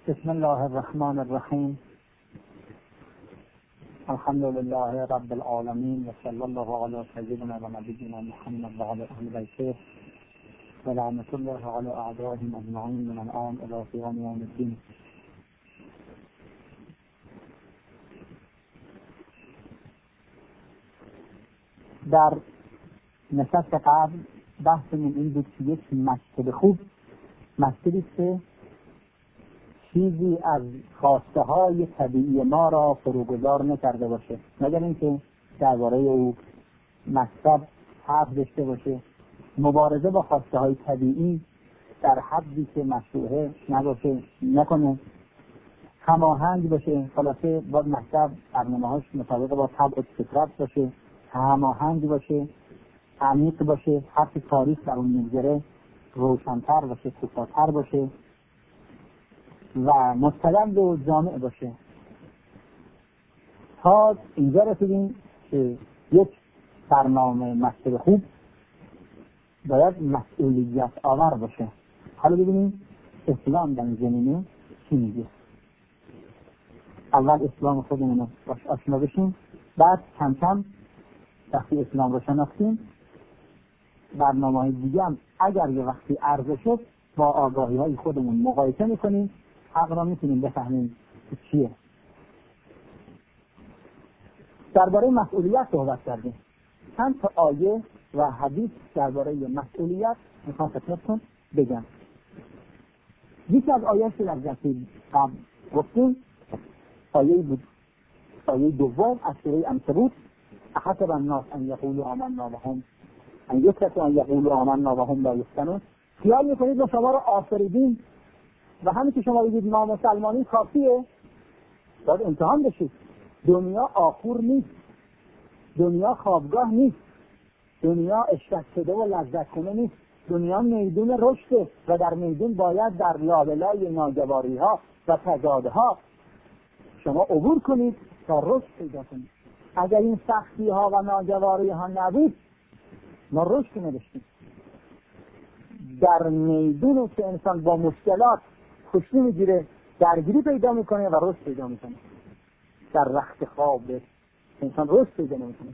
بسم الله الرحمن الرحیم. الحمد لله رب العالمین و صلی الله علی سیدنا و نبینا محمد و علی اهل بیته و لعنت الله علی اعدائهم اجمعین من الان الی قیام یوم الدین. در نشست قبل بحثمون این بود که یک مسجد خوب مسجدی است که چیزی از خواسته های طبیعی ما را فروگذار نکرده باشه، مگر اینکه درباره او مطلب حرف داشته باشه، مبارزه با خواسته های طبیعی در حدی که مشروعه نباشه نکنه، هماهنگ باشه. خلاصه باید مطلب برنامه‌هاش مطابق با طبع و فطرت باشه، هماهنگ باشه، عمیق باشه، حرف تاریخ در اون میگذره روشن‌تر باشه، کوتاه‌تر باشه و مستند و جامع باشه. تا اینجا رسیدیم که یک برنامه مسجد خوب باید مسئولیت آور باشه. حالا ببینیم اسلام در این زمینه چی میگه. اول اسلام خودمون رو باش آشنا بشیم، بعد کم کم وقتی اسلام رو شناختیم برنامه‌های دیگه هم اگر یه وقتی عرضه شد با آگاهی‌های خودمون مقایسه می‌کنیم، حق را میتونیم بفهمیم که چیه. درباره مسئولیت صحبت کردیم. چند تا آیه و حدیث درباره مسئولیت میخوام خدمتتون بگم. یکی از آیات که در جلسه قبل گفتیم آیه بود، آیه دوم از سوره عنکبوت. احسب الناس ان یقولوا آمنا وهم ان یترکوا ان یقولوا آمنا وهم لا یفتنون. خیال میکنید ما شما را آفریدیم و همین که شما بگید ما مسلمانیم کافیه؟ باید امتحان بشید. دنیا آخور نیست، دنیا خوابگاه نیست، دنیا اشتک شده و لذت کنه نیست. دنیا میدون رشده و در میدون باید در لابلای ناگواری ها و تضادها شما عبور کنید تا رشد پیدا کنید. اگر این سختی ها و ناگواری ها نبود ما رشد نداشتیم. در میدون که انسان با مشکلات خوشی میگیره، درگیری پیدا میکنه و رشد پیدا میکنه. در رخت خواب انسان رشد پیدا نمیکنه.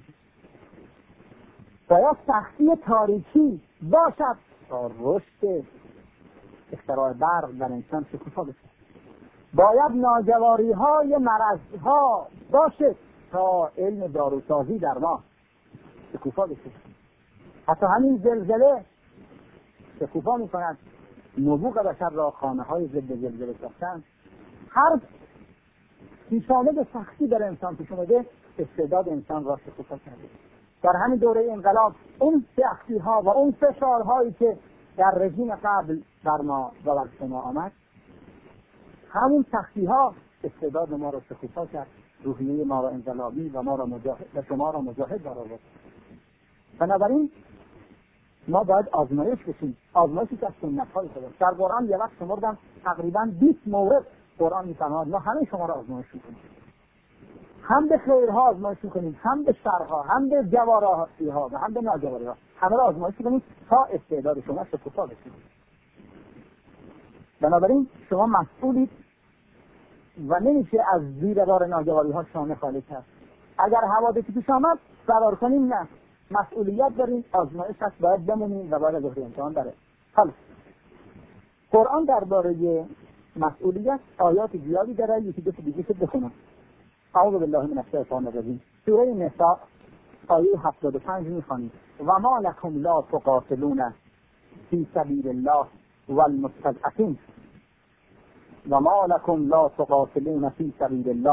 باید سختی تاریکی باشد تا رشد اختراع برق در انسان شکوفا بشه. باید ناگواری های مرض ها باشه تا علم داروسازی در ما شکوفا بشه. حتی همین زلزله شکوفا میکند نبوغ بشر را خانه های ضد زلزله ساختن. هر پیشامد سختی در انسان پیش اومده استعداد انسان را شکوفا کرده. در همین دوره انقلاب اون سختی ها و اون فشارهایی که در رژیم قبل بر ما و بر شما آمد، همون سختی ها استعداد ما را شکوفا کرد، روحیه ما را انقلابی و ما را مجاهد و شما را مجاهد در آورد. بنابراین ما باید آزمایش بشیم. آزمایشی که از سنت‌های خداست. در قرآن یه وقت شمردم تقریباً 20 مورد قرآن می‌فرماید ما همه شما را آزمایش می‌کنیم. هم به خیرها آزمایش می‌کنیم، هم به شرها، هم به جواری‌ها و هم به ناجواری‌ها. همه را آزمایش می‌کنیم تا استعداد شما شکوفا بشه. بنابراین شما مسئولید و نمیشه از زیر بار ناجواری‌ها شانه خالی کرد. اگر حوادثی پیش آمد فرار کنیم نه. مسئولیت داریم، آزمایش هست، باید بمونیم و باید از امتحان بره. حالا قرآن درباره مسئولیت آیات زیادی داره. یکی دو تا دیگه بخونم. اعوذ بالله من الشیطان الرجیم. سوره نساء آیه 75 میخوانیم و ما لکم لا تقاتلون فی سبیل الله والمستضعفین و ما لکم لا تقاتلون فی سبیل الله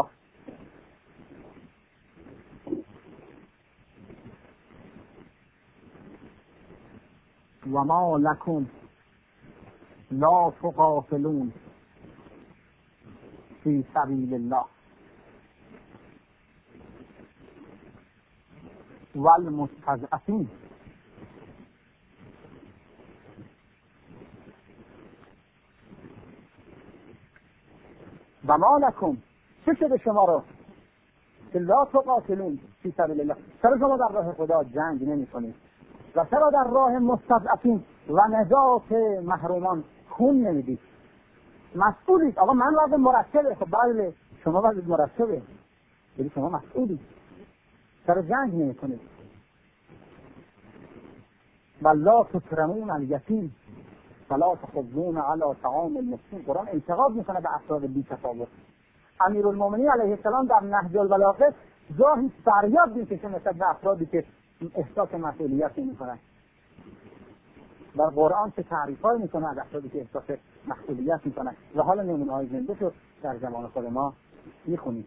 و ما لکم لا تقاتلون فی سبیل الله والمستضعفین و ما لکم چه شده شما رو که لا تقاتلون فی سبیل الله، چرا شما در راه خدا جنگ نمی کنید و چرا در راه مستضعفین و نجات محرومان خون نمیدید؟ مسئولید. آقا من وضع مرتبه. خب بله شما وضع مرتبه، ولی شما مسئولید. چرا جنگ نمی‌کنید؟ ولا تکرمون الیتیم ولا تحضون علی طعام المسکین. قرآن انتقاد میکنه به افراد بی‌تفاوت. امیرالمومنین علیه السلام در نهج البلاغه گاهی فریاد میکشه نسبت به افرادی که احساس مسئولیت نمی‌کنند. در قرآن چه تعریفایی میکنه از افرادی که احساس مسئولیت میکنن و حالا نمونه‌های زنده شد در زمان خود ما میخونیم.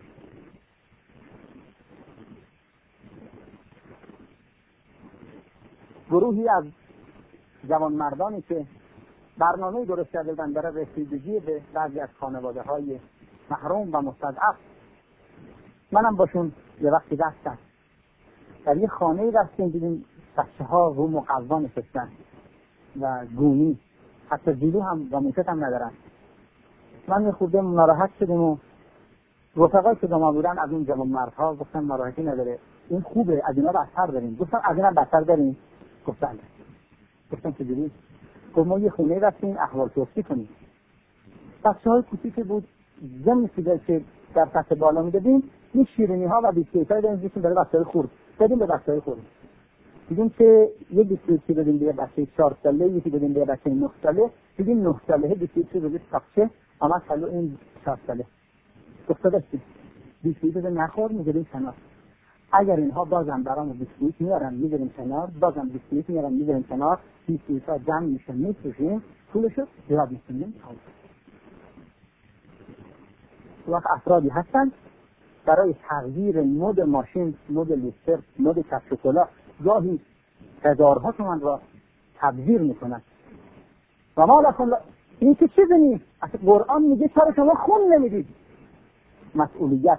گروهی از جوانمردانی که برنامه درست کرده بودند برای رسیدگی به بعضی از خانواده‌های محروم و مستضعف، منم باشون یه وقتی رفتم. در یه خانه‌ای رفتیم، دیدیم بچه‌ها رو مقوا نشستن و گونی، حتی جلو هم و موشت هم ندارن. من یه خورده ناراحت شدم و رفقایی که با ما بودن از اون جوانمردها گفتن ناراحتی نداره، این خوبه، از اینا بدتر داریم. گفتم از اینا بدتر داریم؟ گفتن چجوری؟ گفت ما یه خونه رفتیم احوال پرسی کنیم. بچه‌های کوچیک بود، ضمن چیزایی که در سطح بالا می‌دادیم این شیرینی‌ها و بیسکویت‌ها دادیم برای بچه‌های خرد. بدیم به بچه‌های خرد. دیدیم که یه بیسکویت بدیم به بچه 4 ساله، یکی بدیم به بچه 9 ساله، دیدیم 9 ساله بیسکویت رو بده تاقچه، اما سالو این 4 ساله. گفته بیسکویت رو نخور، می‌ذاریم کنار. اگر اینها بازم برام بیسکویت میارن می‌ذاریم کنار، بازم بیسکویت میارن می‌ذاریم کنار، بیسکویت‌ها جمع میشن می‌فروشیم، پولشو زیاد می‌کنیم. وقت افرادی هستن برای تغییر مد ماشین، مد لیستر، مد کفش و کلاه گاهی هزارها تومان را تبذیر میکنن. و ما لکن این که چیزی نیست. اصلا قرآن میگه چرا شما خون نمیدید؟ مسئولیت.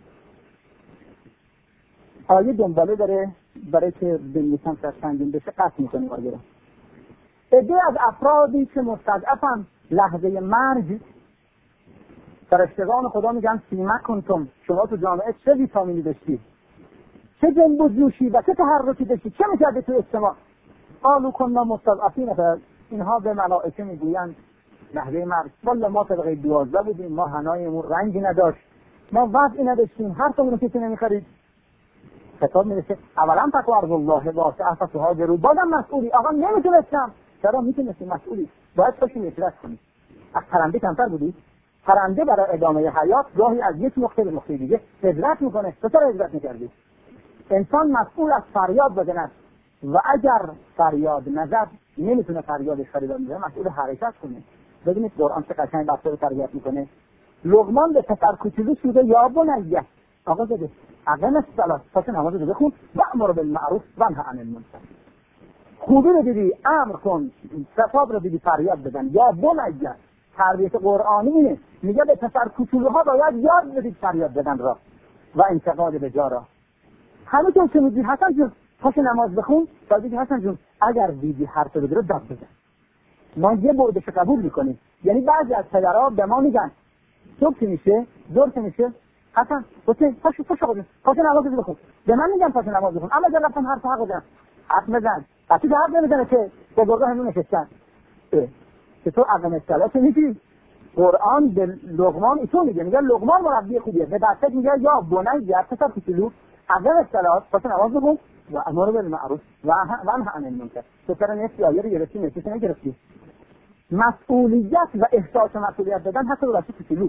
آیه دنباله داره برای که بنویسم سرسنگین بشه قطع میکنیم آیه را. عده از افرادی که مستضعفن لحظه مرگ فرشتگان خدا میگن فیما کنتم، شما تو جامعه چه ویتامینی داشتی، چه جنب و جوشی و چه تحرکی داشتی، چه میکردی تو اجتماع؟ قالوا كنا مستضعفین. اینها به ملائکه میگویند لحظه مرگ والله ما طبقه 12 بودیم، ما حنایمون رنگی نداشت، ما وضعی نداشتیم، هر طور کسی نمیخرید. خطاب میرسه اولا تقوا ارض الله واسعه فتهاجروا. بازم مسئولی. آقا نمیتونستم. چرا میتونستی؟ مسئولی. باید خودشون اطلاع کنی. از پرنده کمتر بودی؟ پرنده برای ادامه حیات گاهی از یک نقطه به نقطه دیگه هجرت میکنه. تو چرا هجرت میکردی؟ انسان مسئول از فریاد بزند و اگر فریاد نزد نمیتونه فریادش فریاد بزنه، مسئول حرکت کنه. ببینید قرآن چه قشنگ بحث تربیت میکنه. لقمان به پسر کوچولو شده یا بنیه، آقا بده اقیم الصلاة، پس نماز رو بخون و امر بالمعروف و نهی عن المنکر. خوبی رو دیدی امر کن، ثواب رو دیدی فریاد بزن. یا بنیه، تربیت قرآنی اینه، میگه به پسر کوچولوها باید یاد بدید فریاد بزن را و انتقاد به جا را. همینطور که میگی حسن جون پس نماز بخون، تا دیگه حسن جون اگر دیدی حرف بگیره داد بزن. ما یه بودش قبول میکنیم. یعنی بعضی از پدرها به ما میگن صبح که میشه زور که میشه حسن پس نماز بخون. به من میگن پس نماز بخون، اما اگر رفتم حرف حق بزن، حرف بزن. بچه که حرف نمیزنه که به گرگاه همون نشستن که تو اقیم الصلاة میگی. قرآن به لقمان ایتو میگه لقمان مربی خوبیه. به بچه میگه یا بنی یا پسر کوچولو اقیم الصلاة، پس نماز بخون و امر بالمعروف و نهی عن المنکر. تو چرا نفسی آیه رو گرفتی نفسی نگرفتی؟ مسئولیت و احساس مسئولیت دادن حتی به بچه کوچولو.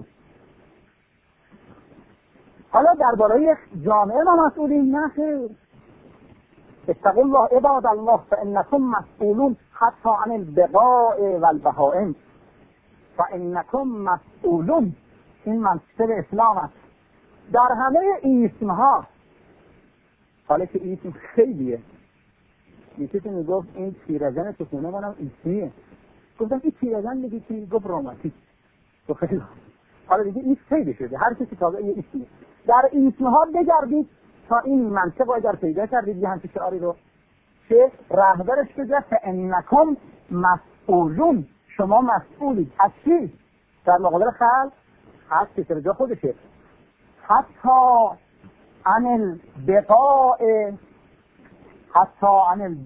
حالا درباره جامعه ما مسئولین؟ نه خیر. اتقوا الله عباد الله فانکم مسئولون حتی عن البقاء والبهائم. فانکم مسئولون، این منصب اسلام است. در همه اسمها، حالا که اسم خیلیه، یکی میگفت این پیرزن تو خونه منم اسمیه. گفتم این پیرزن میگی چی؟ گفت روماتیک. تو خیلی حالا دیگه این خیلی شده، هر کسی تابع یه اسمیه. در اسمها بگردید تا این منطق اگر پیدا کردید یه همچه شعاری رو که رهبرش بگه فانکم مسئولون، شما مسئولید. از چی؟ در مقابل خلق از که ترجا خودشه. حتی عن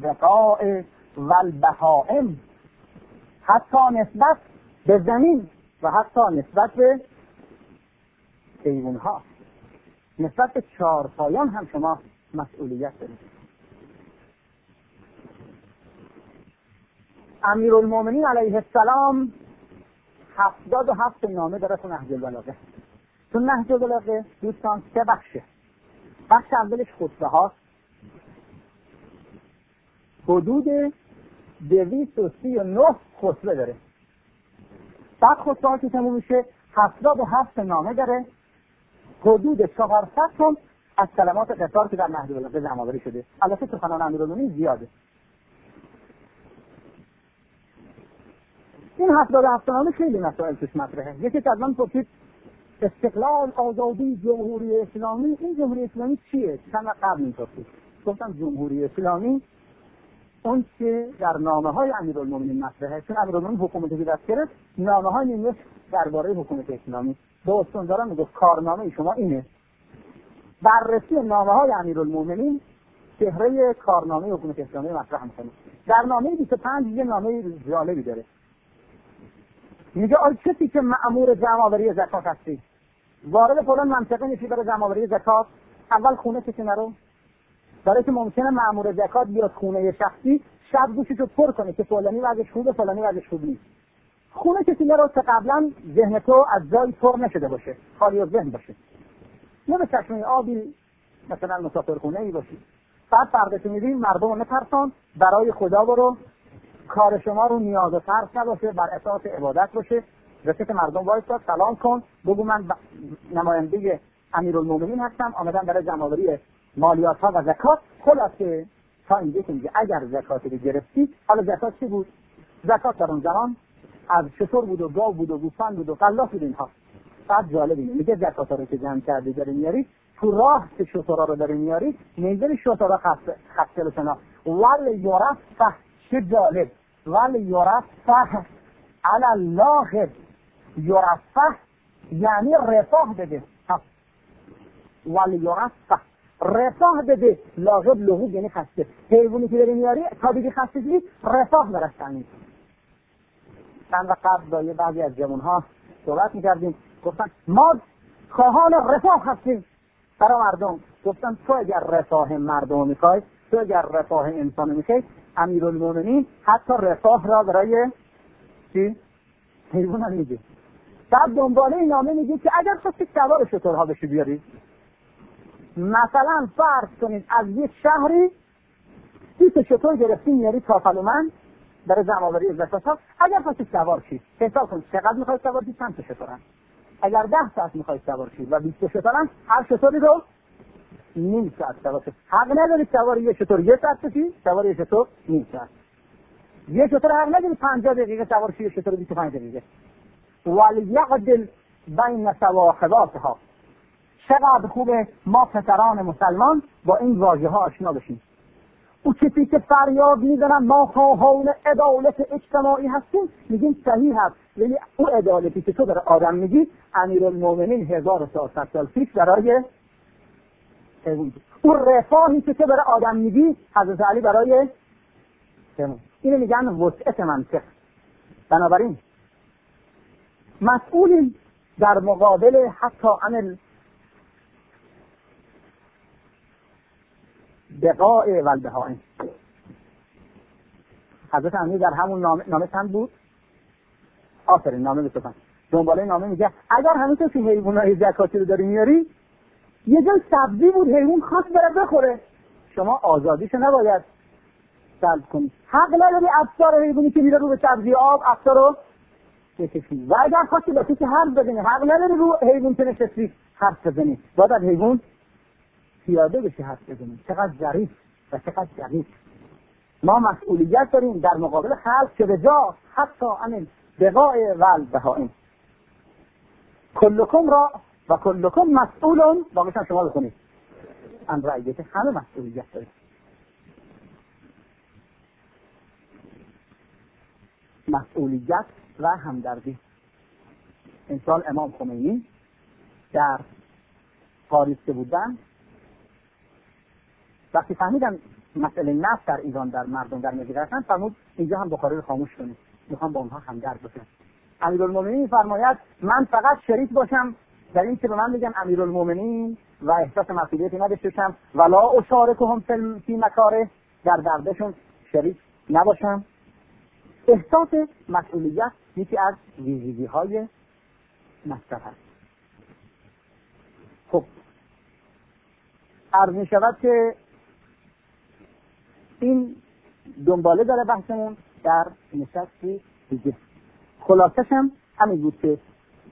البقاء والبهائم، حتی نسبت به زمین و حتی نسبت به حیوان‌ها، نسبت به چهارپایان هم شما مسئولیت دارید. امیرالمومنین علیه السلام 77 نامه داره تو نهج البلاغه. تو نهج البلاغه دوستان 3 بخشه. بخش اولش خطبه هاست، حدود 239 خطبه داره. بعد خطبه ها که تموم میشه 77 نامه داره، حدود 400 تن از کلمات قصار که در نهج البلاغه جمع‌آوری شده. البته سخنان امیرالمومنین زیاده. این 77 نامه خیلی مسائل توش مطرحه. یکی که از من پرسید استقلال، آزادی، جمهوری اسلامی، این جمهوری اسلامی چیه؟ چند وقت قبل می‌پرسید. گفتم جمهوری اسلامی اون که در نامه‌های امیرالمومنین مطرحه، چون امیرالمومنین حکومتی که دست گرفت، نامه‌های نوشت درباره حکومت اسلامی. به استاندارا میگفت کارنامه شما اینه. بررسی نامه‌های امیرالمومنین چهره کارنامه حکومت اسلامی مطرح می‌کنه. در نامه 25 یه نامه جالبی داره. میگه آی کسی که مأمور جمع‌آوری زکات هستی، وارد فلان منطقه میشی برای جمع‌آوری زکات، اول خونه کسی نرو، برای که ممکنه مأمور زکات بیاد خونه شخصی، شب گوششو پر کنه که فلانی وضعش خوبه فلانی وضعش خوب نیست. خونه کسی نرو تا قبلا ذهن تو از جای پر نشده باشه، خالی از ذهن باشه. نه به چشمه آبی مثلا مسافرخونه‌ای باشی. بعد فردش می‌بینی مردم نترسان، برای خدا برو، کار شما رو نیاز و ترس نباشه، بر اساس عبادت باشه. رسیت مردم وایسا، سلام کن، بگو من نماینده امیرالمومنین هستم، آمدم برای جمع‌آوری مالیات ها و زکات. خلاصه تا اینجا که میگه اگر زکات رو گرفتی، حالا زکات چی بود؟ زکات در اون زمان از شتر بود و گاو بود و گوسفند بود و قلاف بود اینها. بعد جالبه میگه زکات رو که جمع کردی داری میاری، تو راه که شترها رو داری میاری، نمیذاری شترها خسته بشن. ول یرفه، چه جالب، ول یرفه علی الله، یرفه یعنی رفاه بده، ول یرفه رفاه بده، لاغب لغوب یعنی خسته. حیوانی که داری میاری تا دیگه خسته شدی رفاه برسانی. چند وقت قبل با یه بعضی از جوان‌ها صحبت می‌کردیم، گفتن ما خواهان رفاه هستیم برای مردم. گفتم تو اگر رفاه مردم می‌خوای، تو اگر رفاه انسان می‌خوای، امیرالمومنین حتی رفاه را برای چی؟ حیوان هم میگه. بعد دنباله این نامه میگه که اگر خواستی سوار شترها بشی بیاری، مثلا فرض کنید از یک شهری 20 شتر گرفتی میاری کافلومن برای جمع‌آوری زکات ها، اگر خواستی سوار شی حساب کن چقدر میخوای سوار شی، چند تا شترن. اگر 10 ساعت میخوای سوار شی و 20 شترن، هر شتری رو نیم ساعت سوار شی. حق نداری سوار یک شتر 1 ساعت بشی، سوار یک شتر نیم ساعت. یک شتر حق نداری 50 دقیقه سوار شی، یک شتر 25 دقیقه. ولیعدل بین سواحباتها. چقدر خوبه ما پسران مسلمان با این واژه ها آشنا بشیم. او کسی که فریاد میزنن ما خواهان عدالت اجتماعی هستیم، میگیم صحیح هست، ولی او عدالتی که تو برای آدم میگی، امیرالمومنین 1400 سال پیش برای او رفاهی که تو برای آدم میگی، حضرت علی برای اینو میگن وسعت منطق. بنابراین مسئولیم در مقابل حتی عمل بقاء و البهائم. حضرت امیر در همون نامه چند بود؟ آخرین نامه بسپن دنباله نامه میگه اگر همینطور که حیوانای زکاتی رو داری میاری، یه جای سبزی بود حیوان خواست بره بخوره، شما آزادیشو نباید سلب کنی. حق نداری افسار حیوانی که میره رو به سبزی آب افسار رو بکشی. و اگر خواستی با کسی حرف بزنی، حق نداری رو حیوان که نشستی حرف بزنی، باید از حیوان پیاده بشی حرف بزنی. چقدر ظریف و چقدر دقیق. ما مسئولیت داریم در مقابل خلق که به جا حتی عن بقاء و البهائم. کلکم را و کلکم مسئولون، باقیشان شما بخونید، عن رعیت، همه مسئولیت داریم. مسئولیت و همدردی. امسال امام خمینی در پاریس که بودن، وقتی فهمیدن مسئله نفت در ایران در مردم در میگرفتن، فرمود اینجا هم بخاری رو خاموش کنید، میخوام با اونها همدرد بشم. امیرالمومنین می‌فرماید من فقط شریک باشم در این که به من بگن امیرالمومنین و احساس مسئولیتی نداشته باشم، ولا اشارکهم فی مکاره، در دردشون شریک نباشم. احساس مسئولیت یکی از ویژگی‌های مذهب هست. خب عرض می شود که این دنباله داره بحثمون در نشستی دیگه. خلاصش هم همین بود که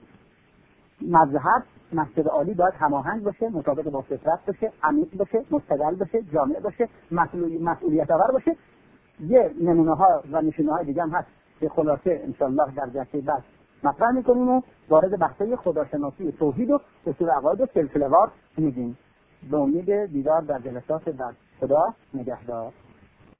مذهب مسجد عالی باید هماهنگ باشه، مطابق با فطرت باشه، عمیق باشه، مستقل باشه، جامع باشه، مسئولیت آور باشه. یه نمونه ها و نشونه های دیگه هم هست که خلاصه انشاءالله در جلسه بعد مطرح میکنیم و وارد بحث‌های خداشناسی توحید و اصول عقاید و سلسله‌وار می‌شیم. به امید دیدار در جلسات بعد. خدا نگهدار.